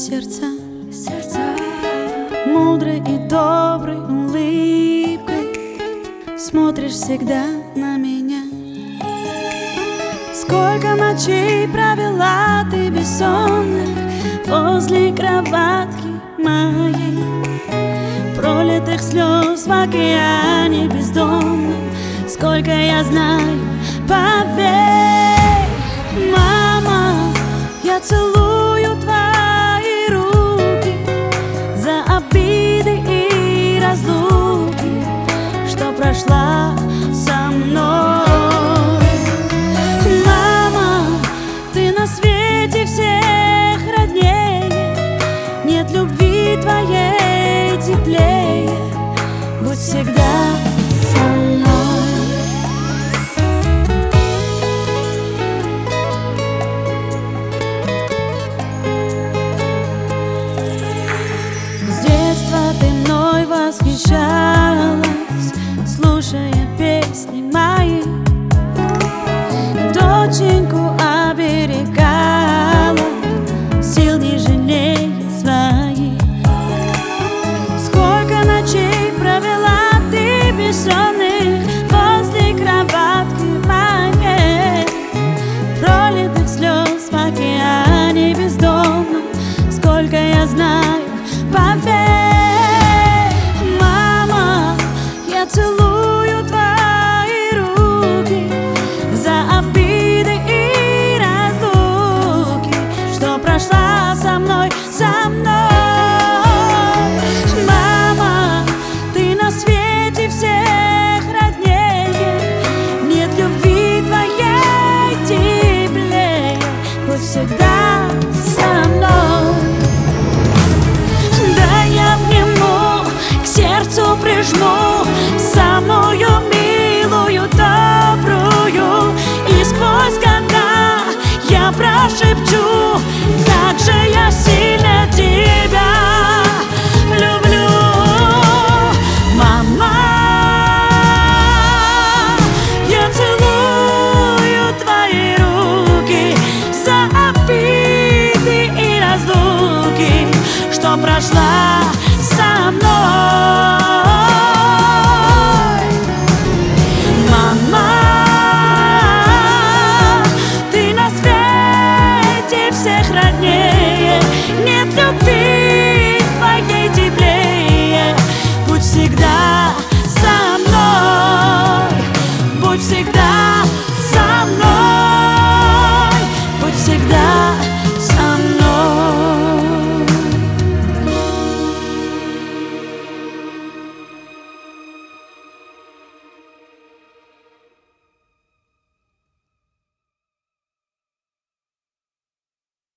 сердца, мудрой и доброй улыбкой смотришь всегда на меня. Сколько ночей провела ты бессонных возле кроватки моей, пролитых слез в океане бездонном, сколько я знаю, поверь. Мама, я целую твои руки за обиды и разлуки, что прошла со мной. Мама, ты на свете всех роднее, нет любви твоей теплее, будь всегда со мной. Восхищалась, слушая песни мои, доченьку оберегала, сил не жалея своих. Сколько ночей провела ты бессонных возле кроватки моей, пролитых слез в океане бездонном, сколько я знаю, поверь. Целую твои руки за обиды и разлуки, что прошла со мной, со мной. Мама, ты на свете всех роднее, нет любви твоей теплее, будь всегда со мной. Да я обниму, к сердцу прижму самую милую, добрую, и сквозь года я прошепчу, как же я сильно тебя люблю. Мама, я целую твои руки за обиды и разлуки, что прошла со мной. Всех роднее, нет любви